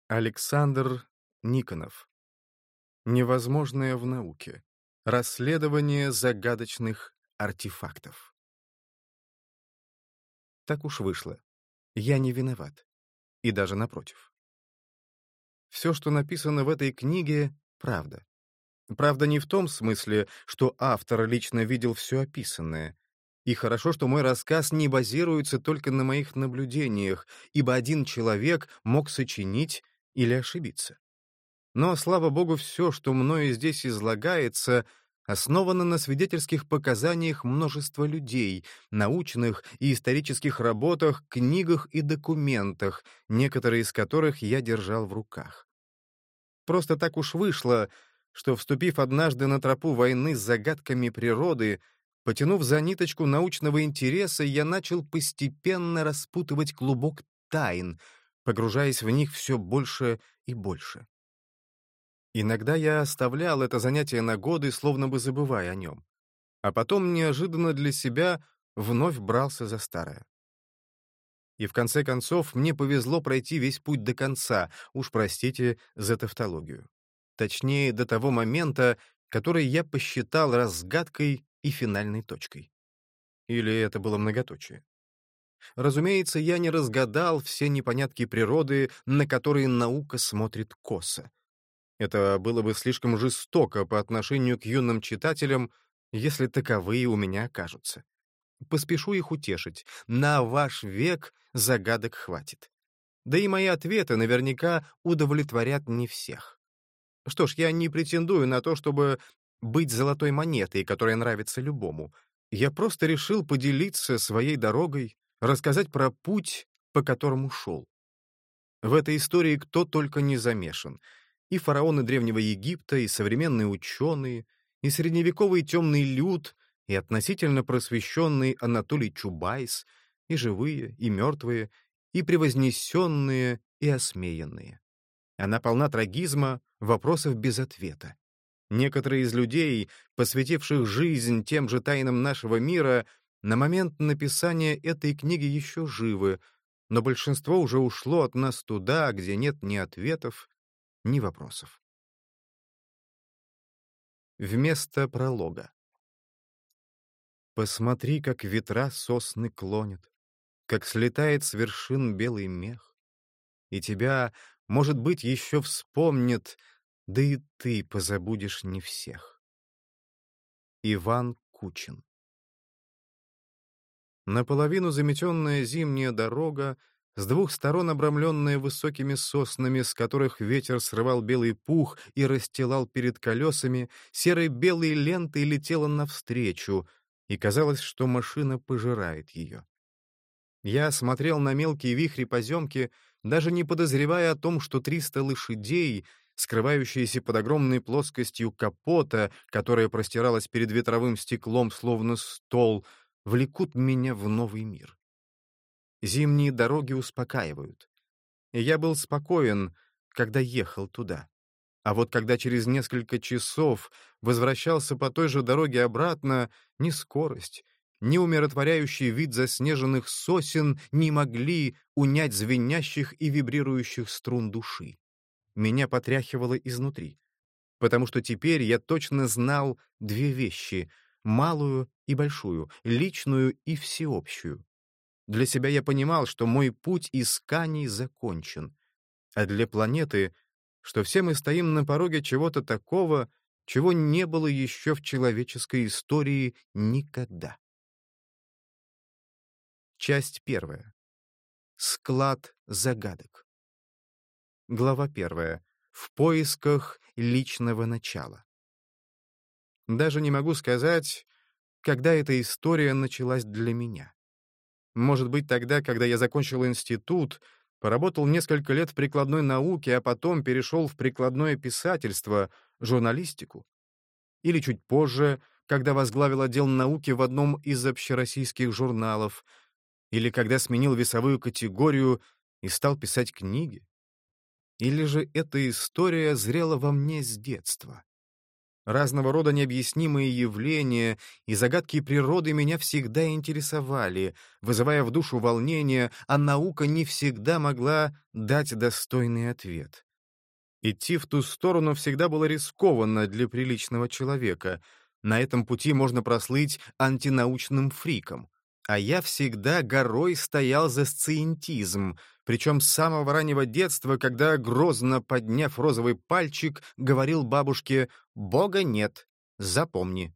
Александр Никонов. Невозможное в науке. Расследование загадочных артефактов. Так уж вышло. Я не виноват. И даже напротив. Все, что написано в этой книге, правда. Правда не в том смысле, что автор лично видел все описанное. И хорошо, что мой рассказ не базируется только на моих наблюдениях, ибо один человек мог сочинить или ошибиться. Но, слава богу, все, что мною здесь излагается, основано на свидетельских показаниях множества людей, научных и исторических работах, книгах и документах, некоторые из которых я держал в руках. Просто так уж вышло, что, вступив однажды на тропу войны с загадками природы, потянув за ниточку научного интереса, я начал постепенно распутывать клубок тайн, погружаясь в них все больше и больше. Иногда я оставлял это занятие на годы, словно бы забывая о нем. А потом неожиданно для себя вновь брался за старое. И в конце концов мне повезло пройти весь путь до конца, уж простите за тавтологию. Точнее, до того момента, который я посчитал разгадкой и финальной точкой. Или это было многоточие? Разумеется, я не разгадал все непонятки природы, на которые наука смотрит косо. Это было бы слишком жестоко по отношению к юным читателям, если таковые у меня окажутся. Поспешу их утешить. На ваш век загадок хватит. Да и мои ответы наверняка удовлетворят не всех. Что ж, я не претендую на то, чтобы быть золотой монетой, которая нравится любому. Я просто решил поделиться своей дорогой, рассказать про путь, по которому шел. В этой истории кто только не замешан. И фараоны Древнего Египта, и современные ученые, и средневековый темный люд, и относительно просвещенный Анатолий Чубайс, и живые, и мертвые, и превознесенные, и осмеянные. Она полна трагизма, вопросов без ответа. Некоторые из людей, посвятивших жизнь тем же тайнам нашего мира, на момент написания этой книги еще живы, но большинство уже ушло от нас туда, где нет ни ответов, ни вопросов. Вместо пролога. Посмотри, как ветра сосны клонят, как слетает с вершин белый мех, и тебя, может быть, еще вспомнят, да и ты позабудешь не всех. Иван Кучин. Наполовину заметенная зимняя дорога, с двух сторон обрамленная высокими соснами, с которых ветер срывал белый пух и расстилал перед колесами, серой белой лентой летела навстречу, и казалось, что машина пожирает ее. Я смотрел на мелкие вихри-поземки, даже не подозревая о том, что 300 лошадей, скрывающиеся под огромной плоскостью капота, которая простиралась перед ветровым стеклом, словно стол, влекут меня в новый мир. Зимние дороги успокаивают. И я был спокоен, когда ехал туда. А вот когда через несколько часов возвращался по той же дороге обратно, ни скорость, ни умиротворяющий вид заснеженных сосен не могли унять звенящих и вибрирующих струн души. Меня потряхивало изнутри, потому что теперь я точно знал две вещи — малую и большую, личную и всеобщую. Для себя я понимал, что мой путь исканий закончен, а для планеты, что все мы стоим на пороге чего-то такого, чего не было еще в человеческой истории никогда. Часть 1. Склад загадок. Глава 1. В поисках личного начала. Даже не могу сказать, когда эта история началась для меня. Может быть, тогда, когда я закончил институт, поработал несколько лет в прикладной науке, а потом перешел в прикладное писательство, журналистику. Или чуть позже, когда возглавил отдел науки в одном из общероссийских журналов. Или когда сменил весовую категорию и стал писать книги. Или же эта история зрела во мне с детства. Разного рода необъяснимые явления и загадки природы меня всегда интересовали, вызывая в душу волнение, а наука не всегда могла дать достойный ответ. Идти в ту сторону всегда было рискованно для приличного человека. На этом пути можно прослыть антинаучным фриком. А я всегда горой стоял за сциентизм, причем с самого раннего детства, когда, грозно подняв розовый пальчик, говорил бабушке «Бога нет, запомни».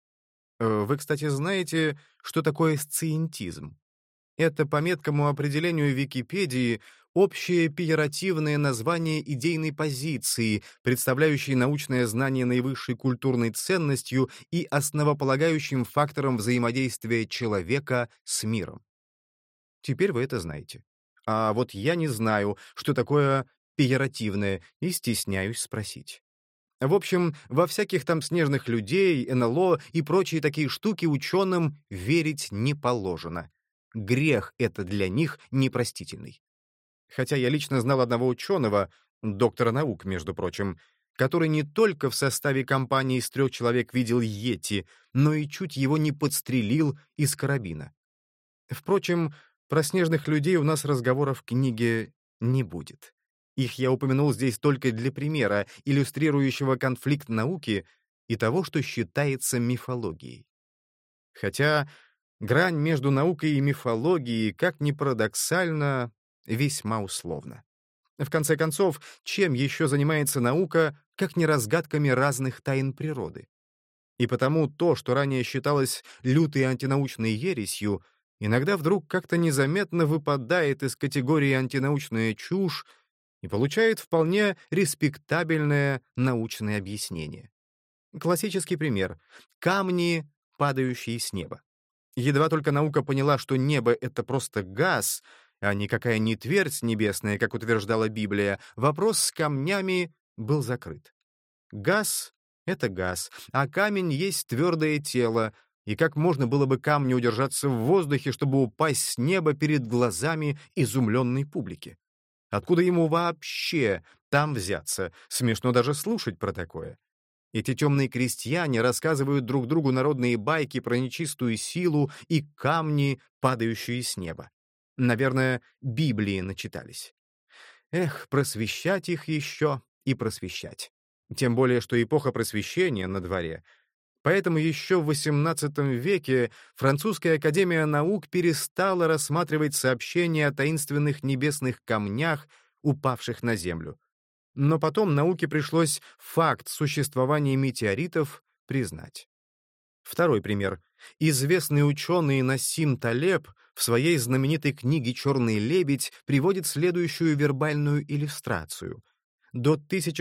Вы, кстати, знаете, что такое сциентизм? Это, по меткому определению Википедии, общее пеjoративное название идейной позиции, представляющей научное знание наивысшей культурной ценностью и основополагающим фактором взаимодействия человека с миром. Теперь вы это знаете. А вот я не знаю, что такое пеjoративное, и стесняюсь спросить. В общем, во всяких там снежных людей, НЛО и прочие такие штуки ученым верить не положено. Грех это для них непростительный. Хотя я лично знал одного ученого, доктора наук, между прочим, который не только в составе компании из 3 человек видел йети, но и чуть его не подстрелил из карабина. Впрочем, про снежных людей у нас разговора в книге не будет. Их я упомянул здесь только для примера, иллюстрирующего конфликт науки и того, что считается мифологией. Хотя грань между наукой и мифологией, как ни парадоксально, весьма условна. В конце концов, чем еще занимается наука, как не разгадками разных тайн природы? И потому то, что ранее считалось лютой антинаучной ересью, иногда вдруг как-то незаметно выпадает из категории антинаучная чушь и получает вполне респектабельное научное объяснение. Классический пример — камни, падающие с неба. Едва только наука поняла, что небо — это просто газ, а никакая не твердь небесная, как утверждала Библия, вопрос с камнями был закрыт. Газ — это газ, а камень есть твердое тело, и как можно было бы камню удержаться в воздухе, чтобы упасть с неба перед глазами изумленной публики? Откуда ему вообще там взяться? Смешно даже слушать про такое. Эти темные крестьяне рассказывают друг другу народные байки про нечистую силу и камни, падающие с неба. Наверное, Библии начитались. Эх, просвещать их еще и просвещать. Тем более, что эпоха просвещения на дворе. Поэтому еще в XVIII веке Французская академия наук перестала рассматривать сообщения о таинственных небесных камнях, упавших на Землю. Но потом науке пришлось факт существования метеоритов признать. Второй пример. Известный ученый Нассим Талеб в своей знаменитой книге «Черный лебедь» приводит следующую вербальную иллюстрацию. До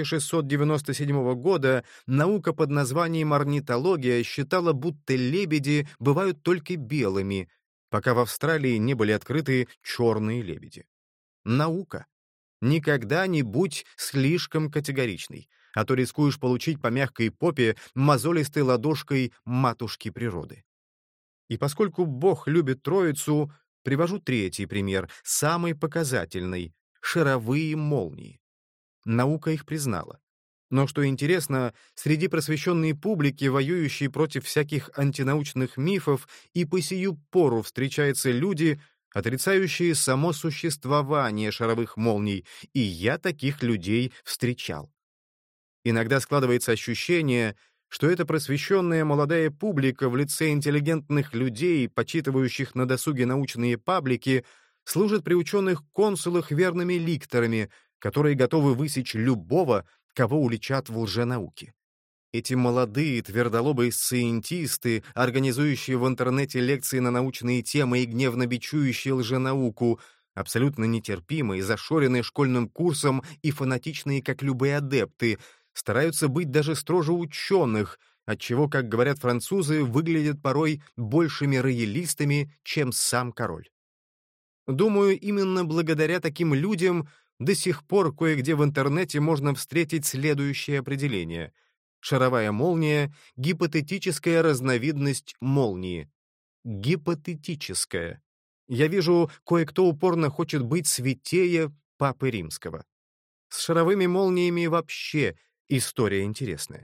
1697 года наука под названием орнитология считала, будто лебеди бывают только белыми, пока в Австралии не были открыты черные лебеди. Наука. Никогда не будь слишком категоричной, а то рискуешь получить по мягкой попе мозолистой ладошкой матушки природы. И поскольку Бог любит Троицу, привожу третий пример, самый показательный — шаровые молнии. Наука их признала. Но, что интересно, среди просвещенной публики, воюющей против всяких антинаучных мифов, и по сию пору встречаются люди, отрицающие само существование шаровых молний, и я таких людей встречал. Иногда складывается ощущение, что эта просвещенная молодая публика в лице интеллигентных людей, почитывающих на досуге научные паблики, служит при ученых-консулах верными ликторами, которые готовы высечь любого, кого уличат в лженауке. Эти молодые твердолобые сциентисты, организующие в интернете лекции на научные темы и гневно бичующие лженауку, абсолютно нетерпимые, зашоренные школьным курсом и фанатичные, как любые адепты, стараются быть даже строже ученых, отчего, как говорят французы, выглядят порой большими роялистами, чем сам король. Думаю, именно благодаря таким людям до сих пор кое-где в интернете можно встретить следующее определение. Шаровая молния — гипотетическая разновидность молнии. Гипотетическая. Я вижу, кое-кто упорно хочет быть святее Папы Римского. С шаровыми молниями вообще история интересная.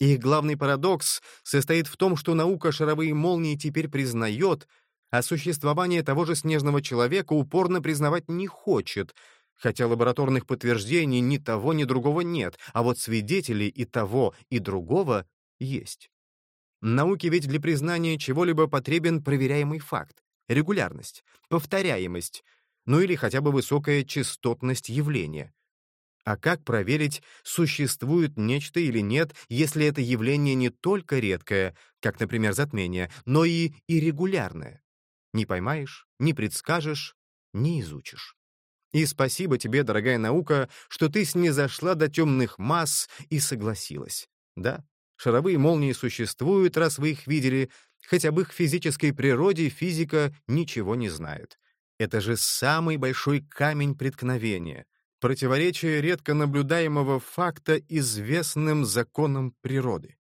Их главный парадокс состоит в том, что наука шаровые молнии теперь признает, а существование того же снежного человека упорно признавать не хочет, хотя лабораторных подтверждений ни того, ни другого нет, а вот свидетелей и того, и другого есть. Науке ведь для признания чего-либо потребен проверяемый факт, регулярность, повторяемость, ну или хотя бы высокая частотность явления. А как проверить, существует нечто или нет, если это явление не только редкое, как, например, затмение, но и иррегулярное? Не поймаешь, не предскажешь, не изучишь. И спасибо тебе, дорогая наука, что ты снизошла до темных масс и согласилась. Да, шаровые молнии существуют, раз вы их видели, хотя об их физической природе физика ничего не знает. Это же самый большой камень преткновения. Противоречие редко наблюдаемого факта известным законам природы.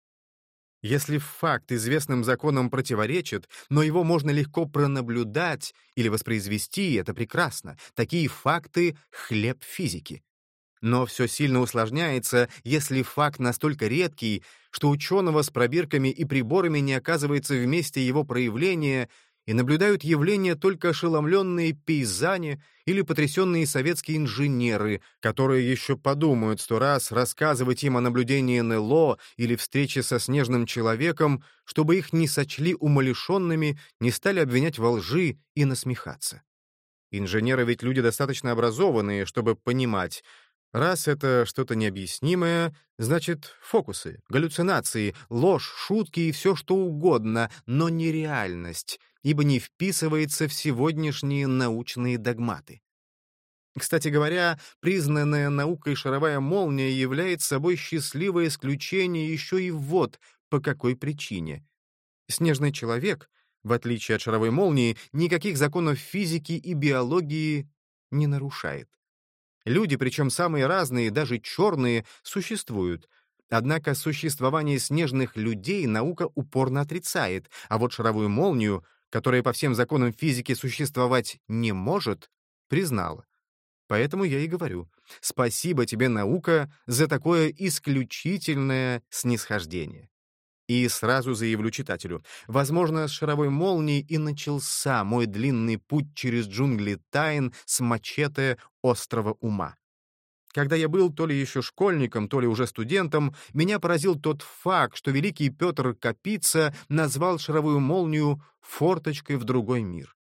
Если факт известным законам противоречит, но его можно легко пронаблюдать или воспроизвести, это прекрасно. Такие факты — хлеб физики. Но все сильно усложняется, если факт настолько редкий, что ученого с пробирками и приборами не оказывается в месте его проявления, и наблюдают явления только ошеломленные пейзане или потрясенные советские инженеры, которые еще подумают 100 раз рассказывать им о наблюдении НЛО или встрече со снежным человеком, чтобы их не сочли умалишенными, не стали обвинять во лжи и насмехаться. Инженеры ведь люди достаточно образованные, чтобы понимать, раз это что-то необъяснимое, значит, фокусы, галлюцинации, ложь, шутки и все что угодно, но не реальность, ибо не вписывается в сегодняшние научные догматы. Кстати говоря, признанная наукой шаровая молния является собой счастливое исключение еще и вот по какой причине. Снежный человек, в отличие от шаровой молнии, никаких законов физики и биологии не нарушает. Люди, причем самые разные, даже черные, существуют. Однако существование снежных людей наука упорно отрицает, а вот шаровую молнию, которая по всем законам физики существовать не может, признала. Поэтому я и говорю, спасибо тебе, наука, за такое исключительное снисхождение. И сразу заявлю читателю, возможно, с шаровой молнией и начался мой длинный путь через джунгли тайн с мачете острого ума. Когда я был то ли еще школьником, то ли уже студентом, меня поразил тот факт, что великий Петр Капица назвал шаровую молнию «форточкой в другой мир».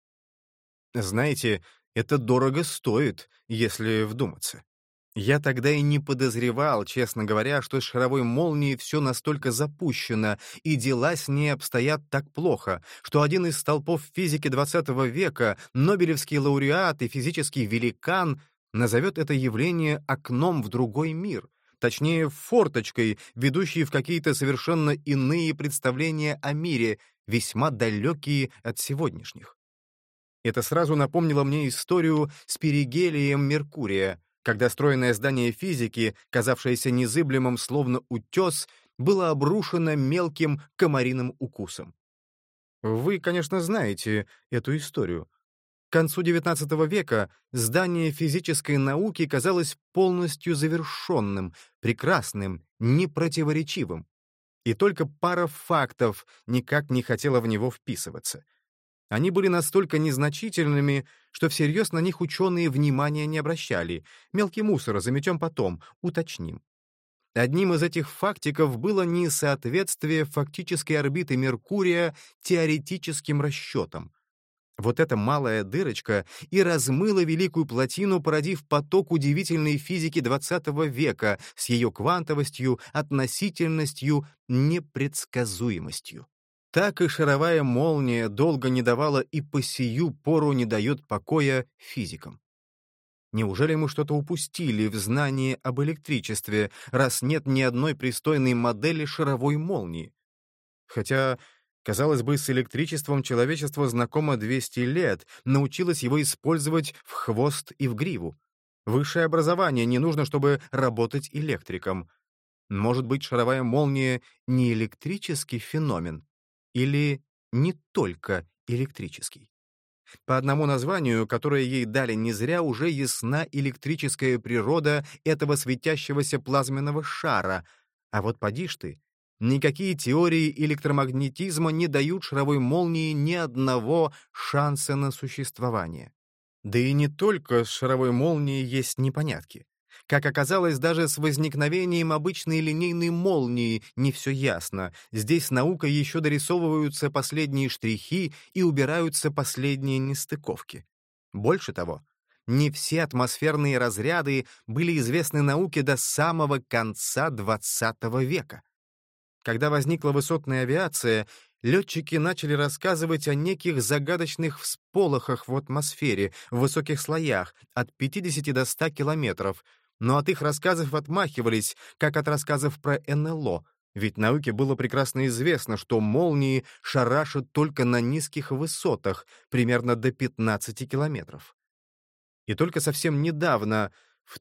Знаете, это дорого стоит, если вдуматься. Я тогда и не подозревал, честно говоря, что с шаровой молнией все настолько запущено, и дела с ней обстоят так плохо, что один из столпов физики XX века, нобелевский лауреат и физический великан, назовет это явление окном в другой мир, точнее, форточкой, ведущей в какие-то совершенно иные представления о мире, весьма далекие от сегодняшних. Это сразу напомнило мне историю с перигелием Меркурия, когда стройное здание физики, казавшееся незыблемым словно утес, было обрушено мелким комариным укусом. Вы, конечно, знаете эту историю. К концу XIX века здание физической науки казалось полностью завершенным, прекрасным, непротиворечивым. И только пара фактов никак не хотела в него вписываться. Они были настолько незначительными, что всерьез на них ученые внимания не обращали. Мелкий мусор заметем потом, уточним. Одним из этих фактиков было несоответствие фактической орбиты Меркурия теоретическим расчетам. Вот эта малая дырочка и размыла великую плотину, породив поток удивительной физики XX века с ее квантовостью, относительностью, непредсказуемостью. Так и шаровая молния долго не давала и по сию пору не дает покоя физикам. Неужели мы что-то упустили в знании об электричестве, раз нет ни одной пристойной модели шаровой молнии? Хотя, казалось бы, с электричеством человечество знакомо 200 лет, научилось его использовать в хвост и в гриву. Высшее образование не нужно, чтобы работать электриком. Может быть, шаровая молния не электрический феномен? Или не только электрический? По одному названию, которое ей дали не зря, уже ясна электрическая природа этого светящегося плазменного шара, А вот поди ж ты, никакие теории электромагнетизма не дают шаровой молнии ни одного шанса на существование. Да и не только с шаровой молнией есть непонятки. Как оказалось, даже с возникновением обычной линейной молнии не все ясно. Здесь наукой еще дорисовываются последние штрихи и убираются последние нестыковки. Больше того, не все атмосферные разряды были известны науке до самого конца XX века. Когда возникла высотная авиация, летчики начали рассказывать о неких загадочных всполохах в атмосфере, в высоких слоях, от 50 до 100 километров, но от их рассказов отмахивались, как от рассказов про НЛО, ведь науке было прекрасно известно, что молнии шарашат только на низких высотах, примерно до 15 километров. И только совсем недавно, в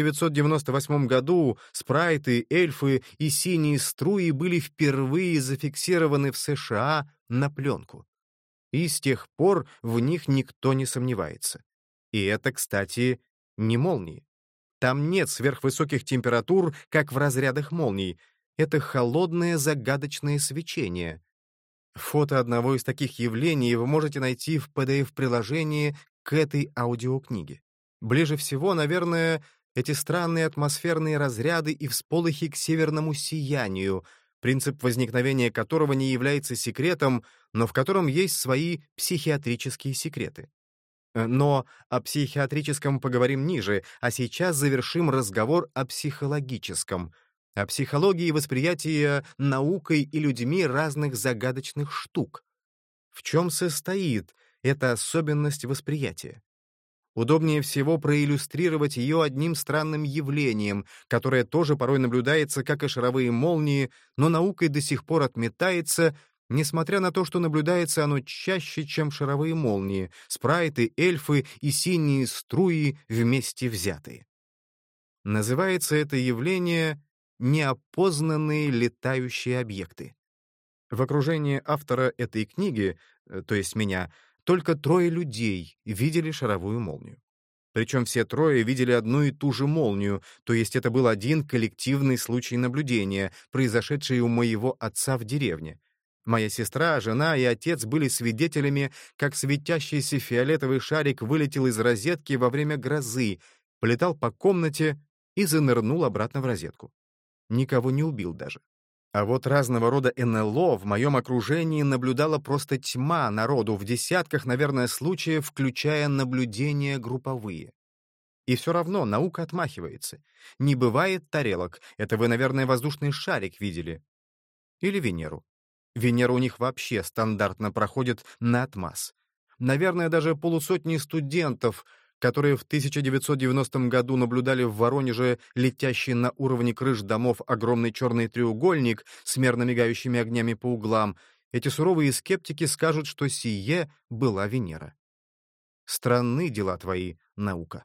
1998 году, спрайты, эльфы и синие струи были впервые зафиксированы в США на пленку. И с тех пор в них никто не сомневается. И это, кстати, не молнии. Там нет сверхвысоких температур, как в разрядах молний. Это холодное загадочное свечение. Фото одного из таких явлений вы можете найти в PDF-приложении к этой аудиокниге. Ближе всего, наверное, эти странные атмосферные разряды и всполохи к северному сиянию, принцип возникновения которого не является секретом, но в котором есть свои психиатрические секреты. Но о психиатрическом поговорим ниже, а сейчас завершим разговор о психологическом, о психологии восприятия наукой и людьми разных загадочных штук. В чем состоит эта особенность восприятия? Удобнее всего проиллюстрировать ее одним странным явлением, которое тоже порой наблюдается, как и шаровые молнии, но наукой до сих пор отметается, несмотря на то, что наблюдается оно чаще, чем шаровые молнии, спрайты, эльфы и синие струи вместе взятые. Называется это явление «неопознанные летающие объекты». В окружении автора этой книги, то есть меня, только 3 людей видели шаровую молнию. Причем все 3 видели одну и ту же молнию, то есть это был один коллективный случай наблюдения, произошедший у моего отца в деревне. Моя сестра, жена и отец были свидетелями, как светящийся фиолетовый шарик вылетел из розетки во время грозы, полетал по комнате и занырнул обратно в розетку. Никого не убил даже. А вот разного рода НЛО в моем окружении наблюдала просто тьма народу в десятках, наверное, случаев, включая наблюдения групповые. И все равно наука отмахивается. Не бывает тарелок. Это вы, наверное, воздушный шарик видели. Или Венеру. Венера у них вообще стандартно проходит на отмаз. Наверное, даже полусотни студентов, которые в 1990 году наблюдали в Воронеже летящий на уровне крыш домов огромный черный треугольник с мерно мигающими огнями по углам, эти суровые скептики скажут, что сие была Венера. Странны дела твои, наука.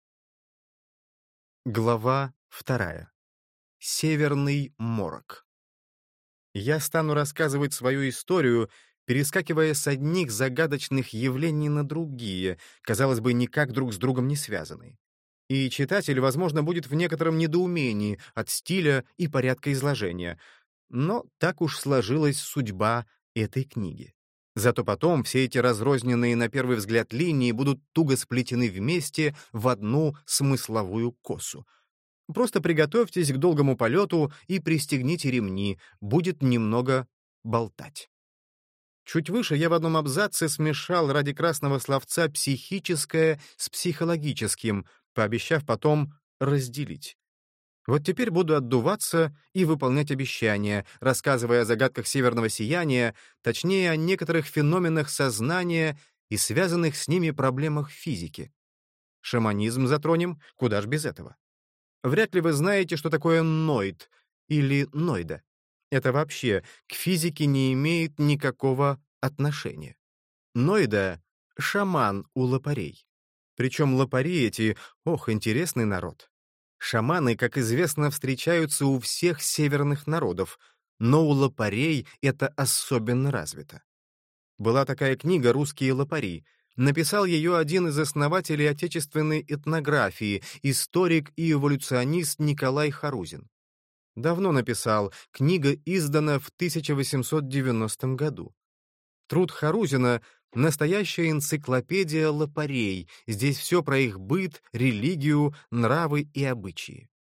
Глава 2. Северный морок. Я стану рассказывать свою историю, перескакивая с одних загадочных явлений на другие, казалось бы, никак друг с другом не связанные. И читатель, возможно, будет в некотором недоумении от стиля и порядка изложения. Но так уж сложилась судьба этой книги. Зато потом все эти разрозненные на первый взгляд линии будут туго сплетены вместе в одну смысловую косу. Просто приготовьтесь к долгому полету и пристегните ремни, будет немного болтать. Чуть выше я в одном абзаце смешал ради красного словца психическое с психологическим, пообещав потом разделить. Вот теперь буду отдуваться и выполнять обещания, рассказывая о загадках северного сияния, точнее, о некоторых феноменах сознания и связанных с ними проблемах физики. Шаманизм затронем, куда ж без этого. Вряд ли вы знаете, что такое ноид или ноида. Это вообще к физике не имеет никакого отношения. Ноида — шаман у лопарей. Причем лопари эти, интересный народ. Шаманы, как известно, встречаются у всех северных народов, но у лопарей это особенно развито. Была такая книга «Русские лопари». Написал ее один из основателей отечественной этнографии, историк и эволюционист Николай Харузин. Давно написал, книга издана в 1890 году. Труд Харузина — настоящая энциклопедия лопарей, здесь все про их быт, религию, нравы и обычаи.